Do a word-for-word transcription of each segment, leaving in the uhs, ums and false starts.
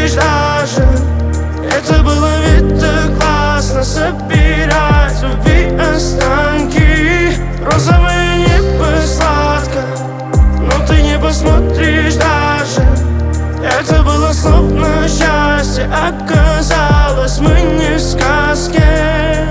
посмотришь даже. Это было ведь так классно, собирать любви останки. Розовое небо сладко, но ты не посмотришь даже. Это было словно счастье, оказалось мы не в сказке.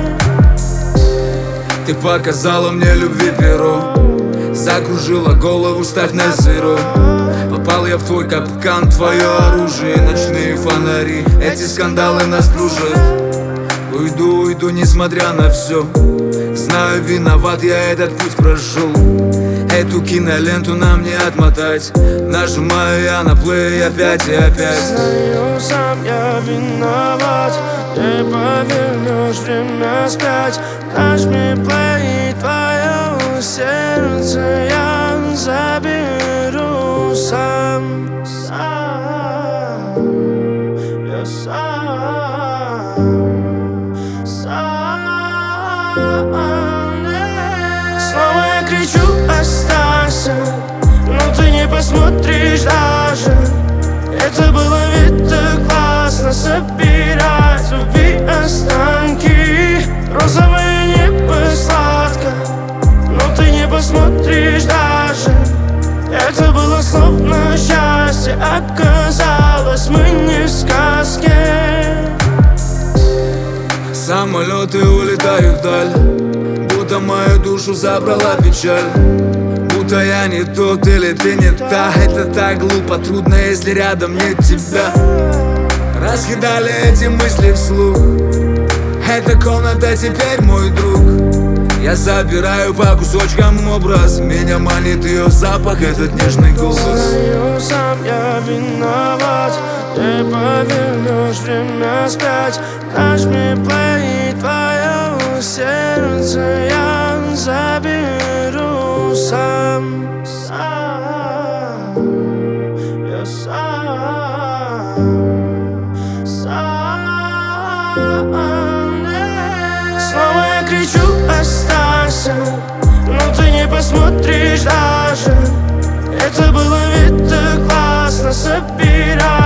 Ты показала мне любви перо, закружила голову, ставь на зеро. Попал я в твой капкан, твое оружие, ночные фонари, эти скандалы нас кружат. Уйду, уйду, несмотря на все. Знаю, виноват, я этот путь прошел. Эту киноленту нам не отмотать. Нажимаю я на плей опять и опять. Знаю, сам я виноват. Не повернешь время спять. Нажми плей, и твое сердце я заберу сам. Сам, я сам, сам. Снова я кричу: останься, но ты не посмотришь даже. Это было ведь так классно, собирать любви останки. Розовое небо сладко, но ты не посмотришь даже. Это было словно счастье, оказалось мы не в сказке. Самолеты улетают вдаль, будто мою душу забрала печаль. Будто я не тот или ты не та. Это так глупо, трудно, если рядом нет тебя. Раскидали эти мысли вслух. Эта комната теперь мой друг. Я забираю по кусочкам образ. Меня манит ее запах, этот нежный голос. Знаю, сам я виноват. Не повернешь время спять. Нажми плей, и твое сердце я заберу сам. Сам, я сам, сам. Снова я кричу: останься, но ты не посмотришь даже. Это было ведь так классно, собирать